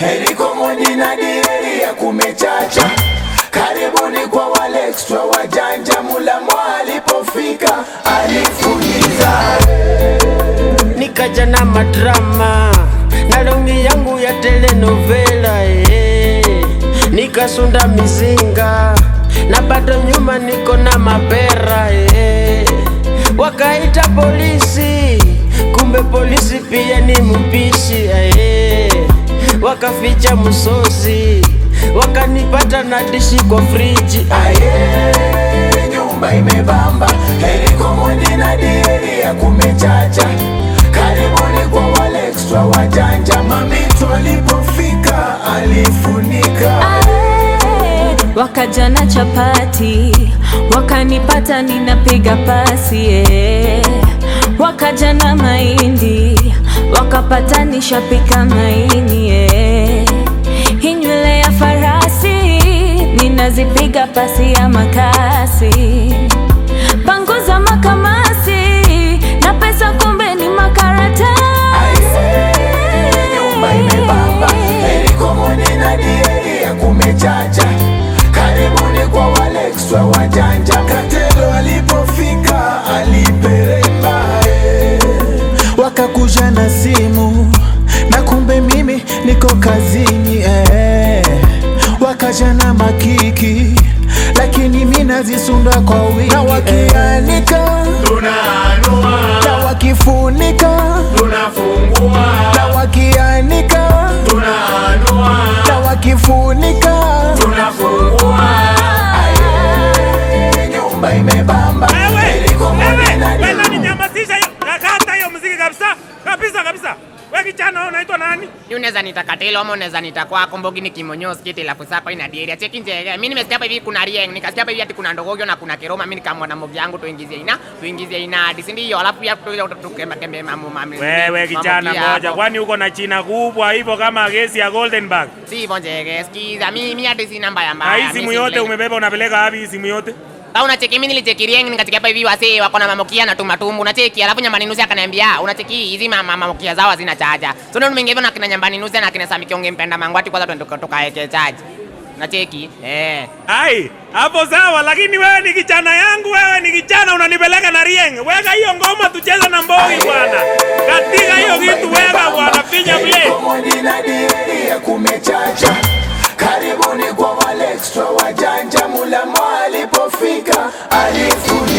Eriko Mondi na dieri ya kumechacha. Karibuni kwa wale extra wajanja. Mulamo alipofika alifuliza. Nikaja na madrama na longi yangu ya telenovela nikasunda mizinga na bado nyuma niko na mapera Wakaita polisi, kumbe polisi pia ni mpishi Wakaficha msosi, wakanipata na dishi kwa friji Nyumba imebamba, Eriko Mondi na dieri ya kumechacha. Karibuni kwa wale extra wajanja. Mamito alipofika alifunika. Wakaja na chapati, wakanipata ninapiga pasi Wakaja na mahindi, wakapata nishapika maini Hii nywele ya farasi, ninazipiga pasi ya makasi Panguza makamasi, na pesa kumbe ni makaratasi Nyumba imebamba, Eriko Mondi na dieri ya kumechacha. Karibuni kwa wale extra wajanja. Katelo alipofika aliperemba Wakakuja na simu na kumbe mimi niko kazini Wakaja na makiki lakini mimi nazisunda kwa wingi na wakianika tunaanua, na wakifunika tunafungua, na wakianika tunaanua, na wakifunika tunafungua. Nyumba imebamba, Eriko Mondi na Wewe ninyamazisha hiyo. Nakata hiyo muziki kabisa. Kabisa. Wewe kijana unaitwa nani? Unaweza nitakatilo ama unaweza nitakuwa kombogi nikimonyo skiti la kusapa ina diary. Cheki nje. Mimi nimesikia hapa hivi kuna rieng, nikasikia hapa hivi ati kuna ndogogyo na kuna keroma. Mimi nikamwona mogi yangu tuingizie ina hadi si ndio? Alafu pia tukembe mami. Wewe kijana ngoja. Kwani uko na china kubwa hivyo kama gesi ya Goldenberg? Si hivyo nje. Sikiza mimi hadi si namba ya mbaya. Hii simu yote umebeba unapeleka wapi hii simu yote? Unacheki mimi nilicheki rieng nikacheki hapa hivi wase wako na mamokia na tumatumbu unacheki alafu nyambani nusu akaniambia unacheki hizi mamokia zao hazina chaja. So ndio nimeingia na kina nyambani nusu na kina Sami Kionge mpenda mangwati kwanza twende tukaeke charge. Unacheki? Ai, hapo sawa lakini wewe ni kijana yangu wewe ni kijana unanipeleka na rieng. Weka hiyo ngoma tucheze na mbogi bwana. Katika hiyo kitu weka bwana pinya play. Eriko Mondi na dieri ya kumechacha. Karibuni kwa wale extra wajanja. Mulamo alipofika alifunika.